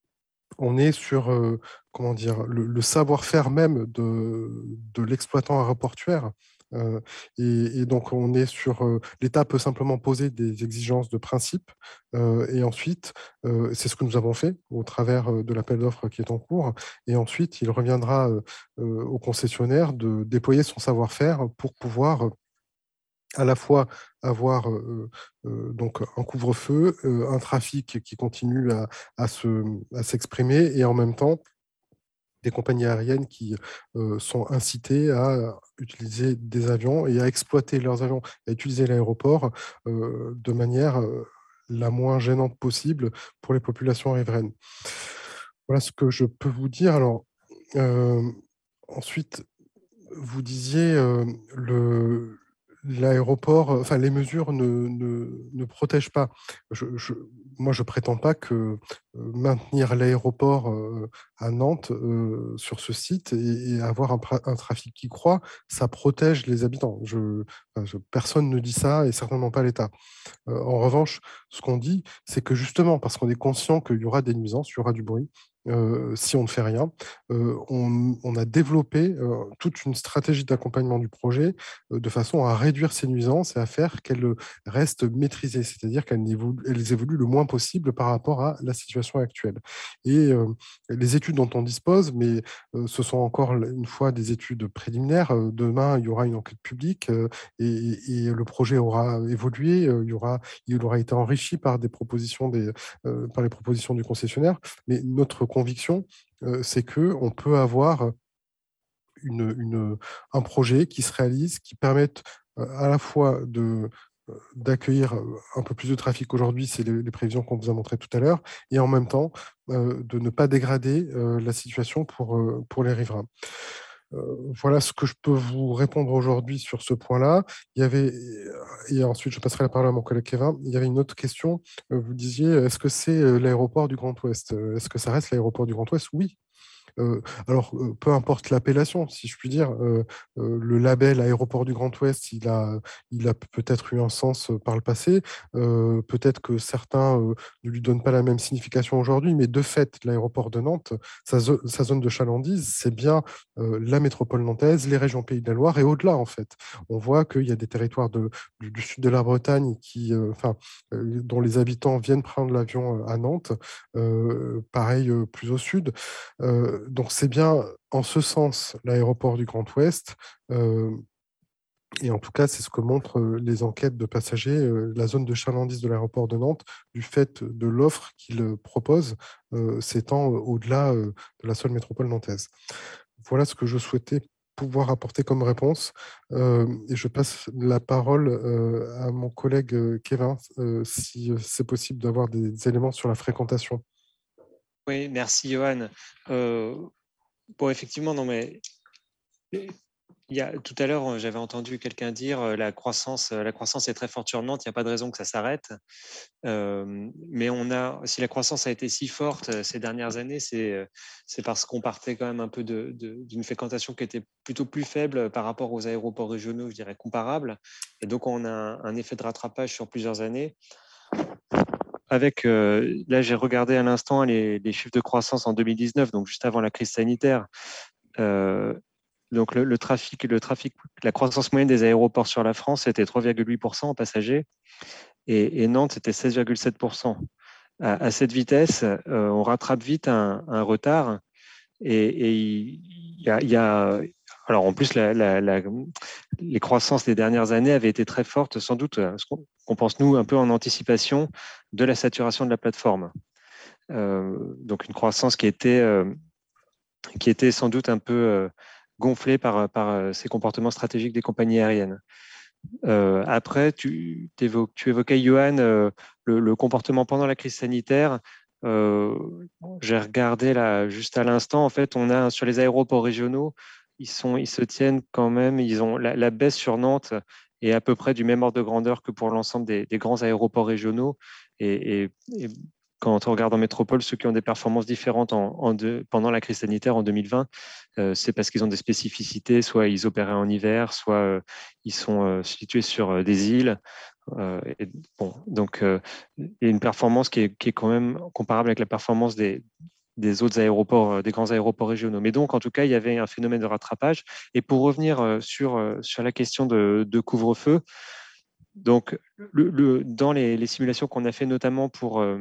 [SPEAKER 2] on est sur euh, comment dire, le, le savoir-faire même de, de l'exploitant aéroportuaire. Euh, et, et donc, on est sur. Euh, L'État peut simplement poser des exigences de principe, euh, et ensuite, euh, c'est ce que nous avons fait au travers de l'appel d'offres qui est en cours. Et ensuite, il reviendra euh, euh, au concessionnaire de déployer son savoir-faire pour pouvoir. Euh, à la fois avoir euh, euh, donc un couvre-feu, euh, un trafic qui continue à, à se, à s'exprimer, et en même temps des compagnies aériennes qui euh, sont incitées à utiliser des avions et à exploiter leurs avions, à utiliser l'aéroport euh, de manière euh, la moins gênante possible pour les populations riveraines. Voilà ce que je peux vous dire. Alors, euh, ensuite, vous disiez euh, le l'aéroport, enfin les mesures ne, ne, ne protègent pas. Je, je, moi, je prétends pas que euh, maintenir l'aéroport euh, à Nantes euh, sur ce site et, et avoir un, un trafic qui croît, ça protège les habitants. Je, je, personne ne dit ça, et certainement pas l'État. Euh, en revanche, ce qu'on dit, c'est que justement, parce qu'on est conscient qu'il y aura des nuisances, il y aura du bruit, Euh, si on ne fait rien, euh, on, on a développé euh, toute une stratégie d'accompagnement du projet euh, de façon à réduire ces nuisances et à faire qu'elles restent maîtrisées, c'est-à-dire qu'elles évoluent, elles évoluent le moins possible par rapport à la situation actuelle. Et euh, les études dont on dispose, mais euh, ce sont encore une fois des études préliminaires. Euh, demain, il y aura une enquête publique euh, et, et le projet aura évolué, euh, il, y aura, il aura été enrichi par, des propositions des, euh, par les propositions du concessionnaire, mais notre conviction, euh, c'est qu'on peut avoir une, une, un projet qui se réalise, qui permette à la fois de d'accueillir un peu plus de trafic aujourd'hui, c'est les, les prévisions qu'on vous a montrées tout à l'heure, et en même temps euh, de ne pas dégrader euh, la situation pour, euh, pour les riverains. Euh, voilà ce que je peux vous répondre aujourd'hui sur ce point-là. Il y avait, et ensuite je passerai la parole à mon collègue Kevin, il y avait une autre question. Vous disiez, est-ce que c'est l'aéroport du Grand Ouest? Est-ce que ça reste l'aéroport du Grand Ouest? Oui. Euh, alors, euh, peu importe l'appellation, si je puis dire, euh, euh, le label Aéroport du Grand Ouest, il a, il a peut-être eu un sens par le passé. Euh, peut-être que certains euh, ne lui donnent pas la même signification aujourd'hui, mais de fait, l'aéroport de Nantes, sa, zo sa zone de chalandise, c'est bien euh, la métropole nantaise, les régions Pays de la Loire et au-delà, en fait. On voit qu'il y a des territoires de, du, du sud de la Bretagne qui, euh, enfin, euh, dont les habitants viennent prendre l'avion à Nantes, euh, pareil euh, plus au sud. Euh, donc c'est bien en ce sens l'aéroport du Grand Ouest. Euh, et en tout cas, c'est ce que montrent les enquêtes de passagers. Euh, la zone de chalandise de l'aéroport de Nantes, du fait de l'offre qu'il propose, euh, s'étend au-delà euh, de la seule métropole nantaise. Voilà ce que je souhaitais pouvoir apporter comme réponse. Euh, et je passe la parole euh, à mon collègue Kevin, euh, si c'est possible d'avoir des éléments sur la fréquentation.
[SPEAKER 8] Oui, merci Johan. Euh, bon, effectivement, non, mais il y a, tout à l'heure, j'avais entendu quelqu'un dire euh, la croissance, la croissance est très forte sur Nantes, il n'y a pas de raison que ça s'arrête. Euh, mais on a, si la croissance a été si forte ces dernières années, c'est, c'est parce qu'on partait quand même un peu de, de, d'une fréquentation qui était plutôt plus faible par rapport aux aéroports régionaux, je dirais comparables. Et donc, on a un, un effet de rattrapage sur plusieurs années. Avec, euh, là, j'ai regardé à l'instant les, les chiffres de croissance en deux mille dix-neuf, donc juste avant la crise sanitaire. Euh, donc, le, le, trafic, le trafic, la croissance moyenne des aéroports sur la France, c'était trois virgule huit pour cent en passagers et, et Nantes, c'était seize virgule sept pour cent. À, à cette vitesse, euh, on rattrape vite un, un retard et, et il y a, il y a alors en plus, la, la, la, les croissances des dernières années avaient été très fortes, sans doute, ce qu'on, qu'on pense nous un peu en anticipation de la saturation de la plateforme. Euh, donc une croissance qui était, euh, qui était sans doute un peu euh, gonflée par, par ces comportements stratégiques des compagnies aériennes. Euh, après, tu, tu évoquais, Johan, euh, le, le comportement pendant la crise sanitaire. Euh, j'ai regardé là juste à l'instant. En fait, on a sur les aéroports régionaux, ils, sont, ils se tiennent quand même. Ils ont la, la baisse sur Nantes est à peu près du même ordre de grandeur que pour l'ensemble des, des grands aéroports régionaux. Et, et, et quand on regarde en métropole, ceux qui ont des performances différentes en, en de, pendant la crise sanitaire en deux mille vingt, euh, c'est parce qu'ils ont des spécificités, soit ils opéraient en hiver, soit euh, ils sont euh, situés sur euh, des îles. Euh, et, bon, donc, euh, il y a une performance qui est, qui est quand même comparable avec la performance des, des autres aéroports, des grands aéroports régionaux. Mais donc, en tout cas, il y avait un phénomène de rattrapage. Et pour revenir euh, sur, euh, sur la question de, de couvre-feu, donc, le, le, dans les, les simulations qu'on a fait notamment pour... Euh,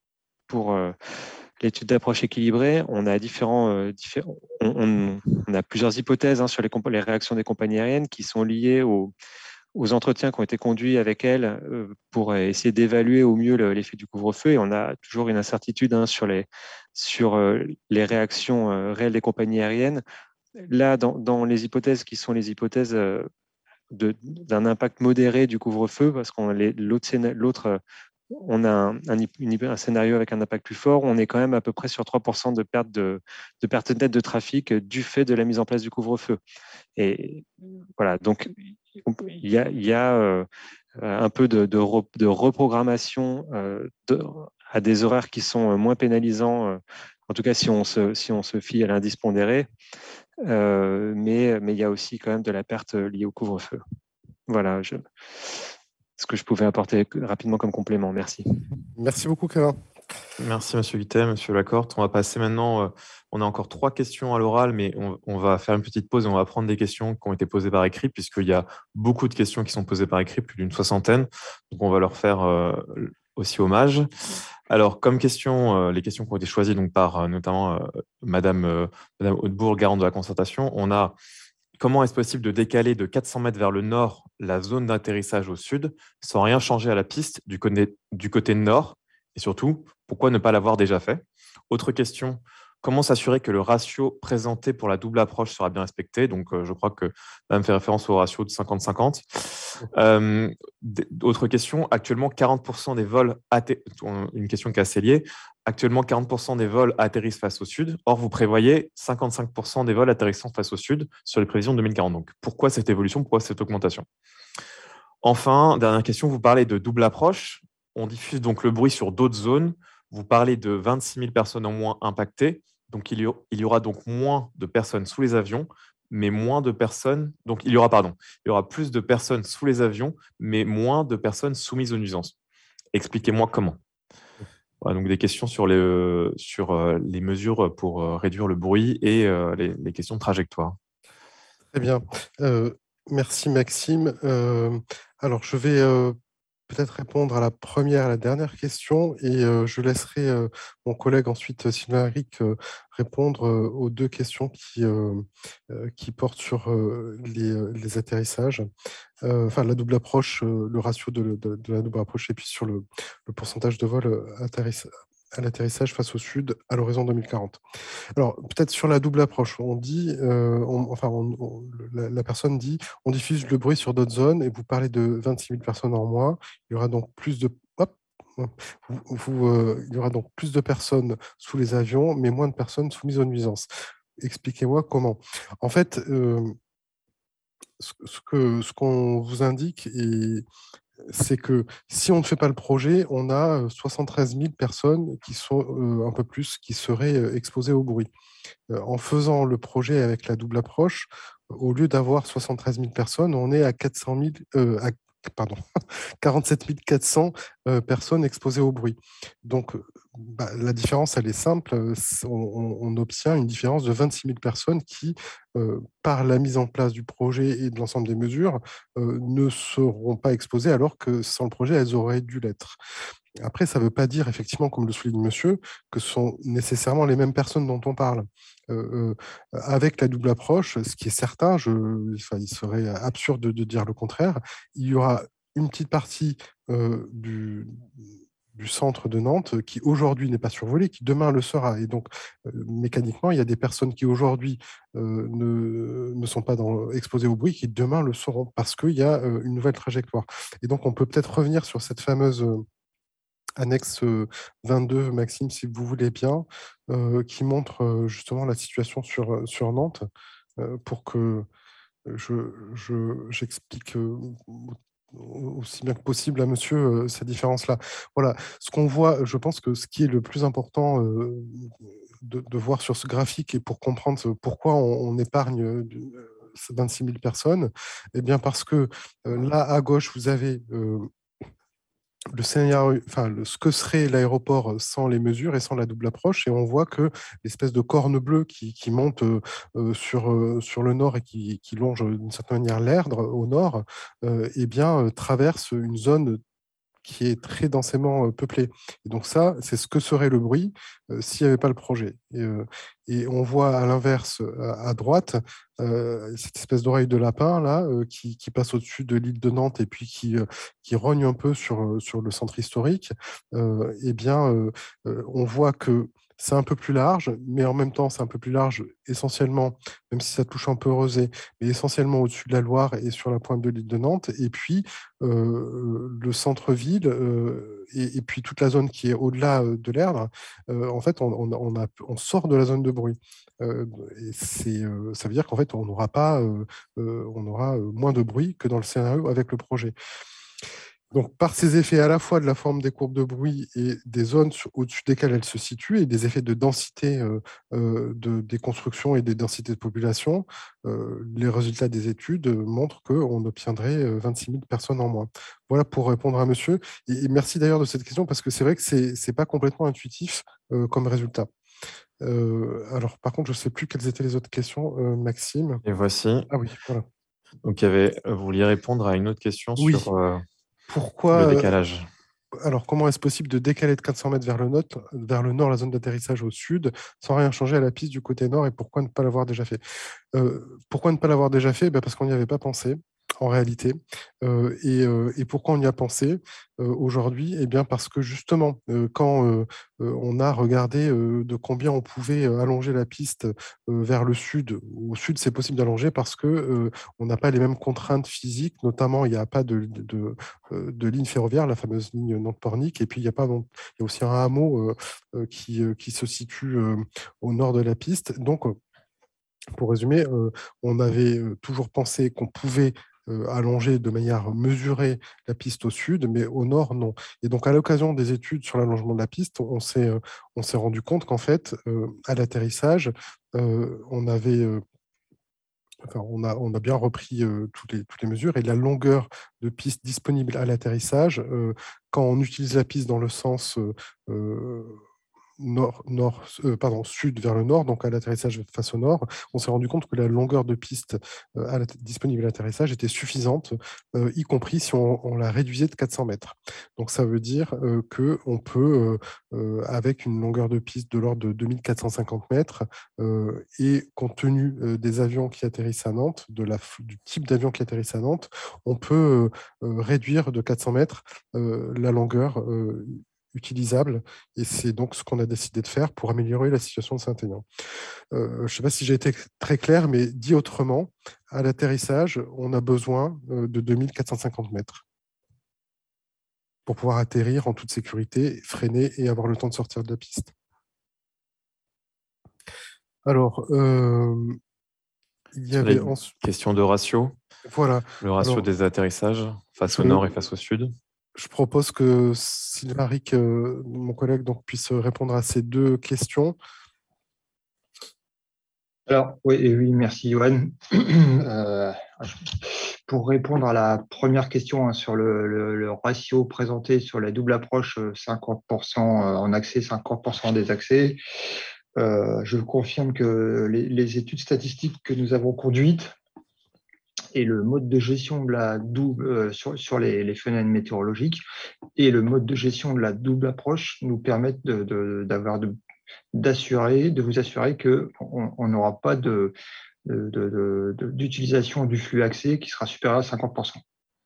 [SPEAKER 8] pour euh, l'étude d'approche équilibrée, on a différents, euh, différents on, on, on a plusieurs hypothèses hein, sur les, les réactions des compagnies aériennes qui sont liées aux, aux entretiens qui ont été conduits avec elles euh, pour essayer d'évaluer au mieux le, l'effet du couvre-feu. Et on a toujours une incertitude hein, sur les sur euh, les réactions euh, réelles des compagnies aériennes. Là, dans, dans les hypothèses qui sont les hypothèses euh, de, d'un impact modéré du couvre-feu, parce qu'on les, l'autre, l'autre on a un, un, un scénario avec un impact plus fort, on est quand même à peu près sur trois pour cent de perte, de, de perte nette de trafic du fait de la mise en place du couvre-feu. Et voilà, donc il y a, il y a euh, un peu de, de, re, de reprogrammation euh, de, à des horaires qui sont moins pénalisants, euh, en tout cas si on se, si on se fie à l'indice pondéré, euh, mais, mais il y a aussi quand même de la perte liée au couvre-feu. Voilà, je... ce que je pouvais apporter rapidement comme complément. Merci.
[SPEAKER 2] Merci beaucoup, Kevin.
[SPEAKER 1] Merci, Monsieur Guittet, Monsieur Lacorte. On va passer maintenant, euh, on a encore trois questions à l'oral, mais on, on va faire une petite pause et on va prendre des questions qui ont été posées par écrit, puisqu'il y a beaucoup de questions qui sont posées par écrit, plus d'une soixantaine. Donc, on va leur faire euh, aussi hommage. Alors, comme question, euh, les questions qui ont été choisies donc, par euh, notamment euh, Madame, euh, Madame Hautebourg, garante de la concertation, on a comment est-ce possible de décaler de quatre cents mètres vers le nord la zone d'atterrissage au sud sans rien changer à la piste du côté, du côté nord? Et surtout, pourquoi ne pas l'avoir déjà fait? Autre question, comment s'assurer que le ratio présenté pour la double approche sera bien respecté? Donc, euh, je crois que Madame fait référence au ratio de cinquante cinquante. Euh, autre question, actuellement, quarante pour cent des vols, une question qui est assez liée, actuellement, quarante pour cent des vols atterrissent face au sud. Or, vous prévoyez cinquante-cinq pour cent des vols atterrissant face au sud sur les prévisions de deux mille quarante. Donc, pourquoi cette évolution? Pourquoi cette augmentation? Enfin, dernière question, vous parlez de double approche. On diffuse donc le bruit sur d'autres zones. Vous parlez de vingt-six mille personnes en moins impactées. Donc, il y aura donc moins de personnes sous les avions, mais moins de personnes. Donc, il y aura, pardon, il y aura plus de personnes sous les avions, mais moins de personnes soumises aux nuisances. Expliquez-moi comment. Voilà, donc des questions sur les, sur les mesures pour réduire le bruit et les, les questions de trajectoire.
[SPEAKER 2] Très bien. Euh, merci Maxime. Euh, alors, je vais euh, peut-être répondre à la première, à la dernière question, et euh, je laisserai euh, mon collègue ensuite, Sylvain Ric, euh, répondre euh, aux deux questions qui, euh, euh, qui portent sur euh, les, les atterrissages, euh, enfin la double approche, euh, le ratio de, de, de la double approche, et puis sur le, le pourcentage de vol atterrissage à l'atterrissage face au sud à l'horizon deux mille quarante. Alors, peut-être sur la double approche, on dit, euh, on, enfin, on, on, la, la personne dit, on diffuse le bruit sur d'autres zones, et vous parlez de vingt-six mille personnes en moins. Il y aura donc plus de, hop, vous, vous, euh, il y aura donc plus de personnes sous les avions, mais moins de personnes soumises aux nuisances. Expliquez-moi comment. En fait, euh, ce, ce que ce qu'on vous indique et c'est que si on ne fait pas le projet, on a soixante-treize mille personnes qui sont euh, un peu plus, qui seraient exposées au bruit. Euh, en faisant le projet avec la double approche, au lieu d'avoir soixante-treize mille personnes, on est à quatre cent mille, euh, à, pardon, quarante-sept mille quatre cents euh, personnes exposées au bruit. Donc, bah, la différence, elle est simple. On, on obtient une différence de vingt-six mille personnes qui, euh, par la mise en place du projet et de l'ensemble des mesures, euh, ne seront pas exposées, alors que sans le projet, elles auraient dû l'être. Après, ça ne veut pas dire, effectivement, comme le souligne monsieur, que ce sont nécessairement les mêmes personnes dont on parle. Euh, euh, avec la double approche, ce qui est certain, je, enfin, il serait absurde de, de dire le contraire, il y aura une petite partie euh, du, du centre de Nantes qui aujourd'hui n'est pas survolé, qui demain le sera. Et donc, euh, mécaniquement, il y a des personnes qui aujourd'hui euh, ne, ne sont pas dans, exposées au bruit, qui demain le seront, parce qu'il y a euh, une nouvelle trajectoire. Et donc, on peut peut-être revenir sur cette fameuse euh, annexe vingt-deux, Maxime, si vous voulez bien, euh, qui montre euh, justement la situation sur, sur Nantes, euh, pour que je, je, j'explique euh, aussi bien que possible à monsieur euh, cette différence-là. Voilà, ce qu'on voit, je pense que ce qui est le plus important euh, de, de voir sur ce graphique, et pour comprendre pourquoi on, on épargne euh, vingt-six mille personnes, eh bien parce que euh, là, à gauche, vous avez euh, le scénario, enfin, le, ce que serait l'aéroport sans les mesures et sans la double approche, et on voit que l'espèce de corne bleue qui, qui monte euh, sur, euh, sur le nord et qui, qui longe d'une certaine manière l'Erdre au nord, euh, eh bien, euh, traverse une zone qui est très densément euh, peuplée. Et donc ça, c'est ce que serait le bruit euh, s'il n'y avait pas le projet. Et, euh, et on voit à l'inverse, à, à droite, euh, cette espèce d'oreille de lapin là, euh, qui, qui passe au-dessus de l'île de Nantes et puis qui, euh, qui rogne un peu sur, sur le centre historique. Euh, eh bien, euh, euh, on voit que c'est un peu plus large, mais en même temps, c'est un peu plus large essentiellement, même si ça touche un peu Rezé, mais essentiellement au-dessus de la Loire et sur la pointe de l'île de Nantes. Et puis, euh, le centre-ville euh, et, et puis toute la zone qui est au-delà de l'Erdre, euh, en fait, on, on, on, a, on sort de la zone de bruit. Euh, et c'est, euh, ça veut dire qu'en fait, on n'aura pas, euh, euh, on aura moins de bruit que dans le scénario avec le projet. Donc, par ces effets à la fois de la forme des courbes de bruit et des zones au-dessus desquelles elles se situent, et des effets de densité euh, euh, de, des constructions et des densités de population, euh, les résultats des études montrent qu'on obtiendrait vingt-six mille personnes en moins. Voilà pour répondre à monsieur. Et, et merci d'ailleurs de cette question, parce que c'est vrai que ce n'est pas complètement intuitif euh, comme résultat. Euh, alors, par contre, je ne sais plus quelles étaient les autres questions, euh, Maxime.
[SPEAKER 1] Et voici.
[SPEAKER 2] Ah oui, voilà.
[SPEAKER 1] Donc, il y avait, vous vouliez répondre à une autre question
[SPEAKER 2] oui.
[SPEAKER 1] sur euh,
[SPEAKER 2] Pourquoi,
[SPEAKER 1] le décalage.
[SPEAKER 2] Euh, alors, comment est-ce possible de décaler de quatre cents mètres vers le, nord, vers le nord la zone d'atterrissage au sud sans rien changer à la piste du côté nord, et pourquoi ne pas l'avoir déjà fait euh, Pourquoi ne pas l'avoir déjà fait ben Parce qu'on n'y avait pas pensé. en réalité. Euh, et, euh, et pourquoi on y a pensé euh, aujourd'hui? Eh bien, parce que justement, euh, quand euh, euh, on a regardé euh, de combien on pouvait euh, allonger la piste euh, vers le sud, au sud, c'est possible d'allonger parce que euh, on n'a pas les mêmes contraintes physiques, notamment il n'y a pas de, de, de, euh, de ligne ferroviaire, la fameuse ligne Nantes-Pornic, et puis il y a pas donc, il y a aussi un hameau euh, euh, qui, euh, qui se situe euh, au nord de la piste. Donc, euh, pour résumer, euh, on avait euh, toujours pensé qu'on pouvait euh, allonger de manière mesurée la piste au sud, mais au nord, non. Et donc, à l'occasion des études sur l'allongement de la piste, on s'est euh, on s'est rendu compte qu'en fait, euh, à l'atterrissage, euh, on avait euh, Enfin, on a, on a bien repris euh, toutes, les, toutes les mesures et la longueur de piste disponible à l'atterrissage, euh, quand on utilise la piste dans le sens euh, euh, nord, nord, euh, pardon, sud vers le nord, donc à l'atterrissage face au nord, on s'est rendu compte que la longueur de piste euh, à disponible à l'atterrissage était suffisante, euh, y compris si on, on la réduisait de quatre cents mètres. Donc ça veut dire euh, qu'on peut, euh, euh, avec une longueur de piste de l'ordre de deux mille quatre cent cinquante mètres, euh, et compte tenu euh, des avions qui atterrissent à Nantes, de la, du type d'avion qui atterrissent à Nantes, on peut euh, euh, réduire de quatre cents mètres euh, la longueur euh, utilisable, et c'est donc ce qu'on a décidé de faire pour améliorer la situation de Saint-Aignan. Euh, je ne sais pas si j'ai été très clair, mais dit autrement, à l'atterrissage, on a besoin euh, de deux mille quatre cent cinquante mètres pour pouvoir atterrir en toute sécurité, freiner et avoir le temps de sortir de la piste. Alors, euh, il y avait...
[SPEAKER 1] En... Question de ratio.
[SPEAKER 2] Voilà.
[SPEAKER 1] Le ratio Alors, des atterrissages face je... au nord et face au sud.
[SPEAKER 2] Je propose que Sylvain-Ric, euh, mon collègue, donc, puisse répondre à ces deux questions.
[SPEAKER 6] Alors, oui, oui merci, Johan. euh, pour répondre à la première question hein, sur le, le, le ratio présenté sur la double approche, cinquante pour cent en accès, cinquante pour cent en désaccès, euh, je confirme que les, les études statistiques que nous avons conduites et le mode de gestion de la double euh, sur, sur les, les phénomènes météorologiques et le mode de gestion de la double approche nous permettent de, de, d'avoir de, d'assurer, de vous assurer qu'on n'aura pas de, de, de, de, d'utilisation du flux accès qui sera supérieur à cinquante pour cent.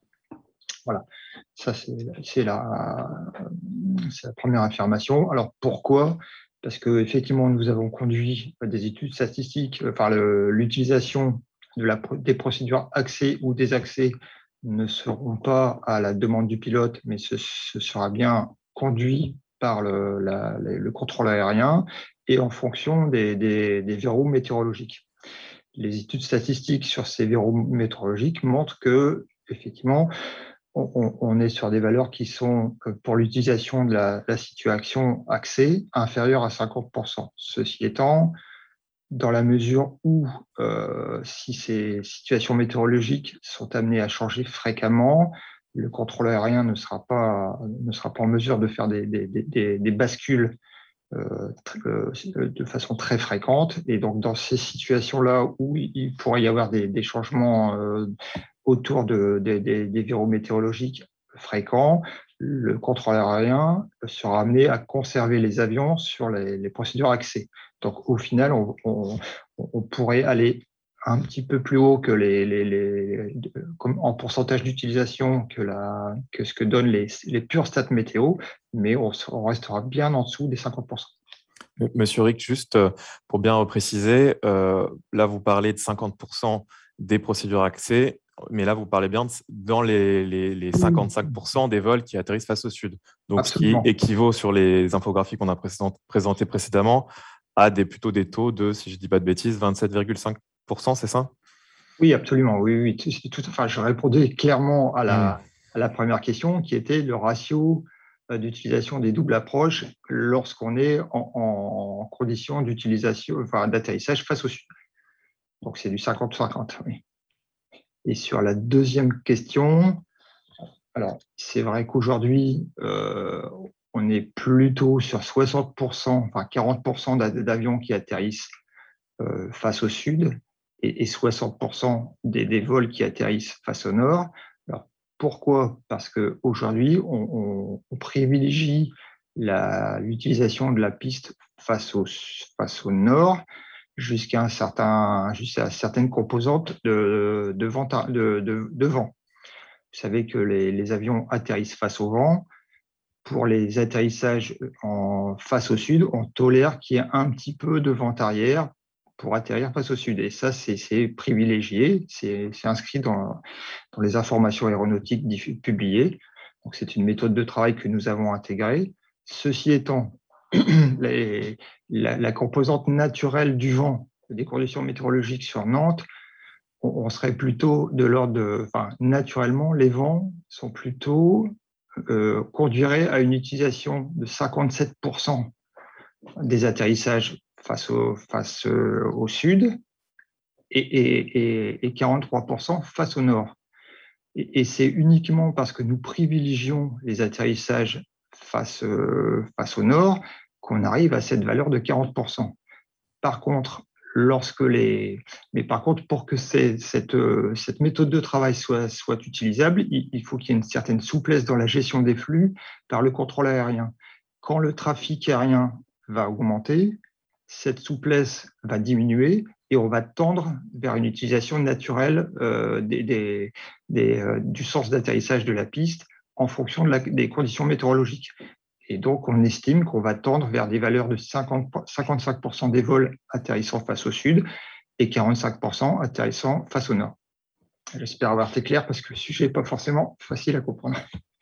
[SPEAKER 6] Voilà, ça c'est, c'est, la, c'est la première affirmation. Alors pourquoi ? Parce qu'effectivement, nous avons conduit des études statistiques, enfin le, l'utilisation de la, des procédures accès ou désaccès ne seront pas à la demande du pilote, mais ce, ce sera bien conduit par le, la, le contrôle aérien et en fonction des, des, des verrous météorologiques. Les études statistiques sur ces verrous météorologiques montrent que, effectivement, on, on est sur des valeurs qui sont, pour l'utilisation de la, la situation accès, inférieures à cinquante pour cent. Ceci étant, dans la mesure où, euh, si ces situations météorologiques sont amenées à changer fréquemment, le contrôle aérien ne sera pas, ne sera pas en mesure de faire des, des, des, des bascules euh, de façon très fréquente. Et donc, dans ces situations-là où il pourrait y avoir des, des changements euh, autour de, de, de, des verrous météorologiques fréquents, le contrôle aérien sera amené à conserver les avions sur les, les procédures accès. Donc, au final, on, on, on pourrait aller un petit peu plus haut que les, les, les comme en pourcentage d'utilisation que, la, que ce que donnent les, les purs stats météo, mais on, on restera bien en dessous des cinquante pour cent.
[SPEAKER 1] Monsieur Ric, juste pour bien repréciser, euh, là, vous parlez de cinquante pour cent des procédures accès, mais là, vous parlez bien de, dans les, les, les cinquante-cinq pour cent des vols qui atterrissent face au sud. Donc, Absolument. Ce qui équivaut sur les infographies qu'on a présentées précédemment à des, plutôt des taux de, si je ne dis pas de bêtises, vingt-sept virgule cinq pour cent, c'est ça ?
[SPEAKER 6] Oui, absolument. Oui, oui. Tout, tout, enfin, je répondais clairement à la, mmh. à la première question, qui était le ratio d'utilisation des doubles approches lorsqu'on est en, en condition d'utilisation, enfin, d'atterrissage face au sud. Donc, c'est du cinquante cinquante. Oui. Et sur la deuxième question, alors, c'est vrai qu'aujourd'hui, euh, on est plutôt sur soixante pour cent, enfin quarante pour cent d'avions qui atterrissent euh, face au sud et, et soixante pour cent des, des vols qui atterrissent face au nord. Alors, pourquoi ? Parce qu'aujourd'hui, on, on, on privilégie la, l'utilisation de la piste face au, face au nord jusqu'à un certain, jusqu'à certaines composantes de, de, vent, de, de, de vent. Vous savez que les, les avions atterrissent face au vent. Pour les atterrissages en face au sud, on tolère qu'il y ait un petit peu de vent arrière pour atterrir face au sud. Et ça, c'est privilégié, c'est inscrit dans, dans les informations aéronautiques publiées. Donc, c'est une méthode de travail que nous avons intégrée. Ceci étant, les, la, la composante naturelle du vent, des conditions météorologiques sur Nantes, on, on serait plutôt de l'ordre de... Enfin, naturellement, les vents sont plutôt... Euh, conduirait à une utilisation de cinquante-sept pour cent des atterrissages face au, face, euh, au sud et, et, et, et quarante-trois pour cent face au nord. Et, et c'est uniquement parce que nous privilégions les atterrissages face, euh, face au nord qu'on arrive à cette valeur de quarante pour cent. Par contre, lorsque les... Mais par contre, pour que cette, cette méthode de travail soit, soit utilisable, il, il faut qu'il y ait une certaine souplesse dans la gestion des flux par le contrôle aérien. Quand le trafic aérien va augmenter, cette souplesse va diminuer et on va tendre vers une utilisation naturelle euh, des, des, des, euh, du sens d'atterrissage de la piste en fonction de la, des conditions météorologiques. Et donc, on estime qu'on va tendre vers des valeurs de cinquante, cinquante-cinq pour cent des vols atterrissant face au sud et quarante-cinq pour cent atterrissant face au nord. J'espère avoir été clair parce que le sujet n'est pas forcément facile à comprendre.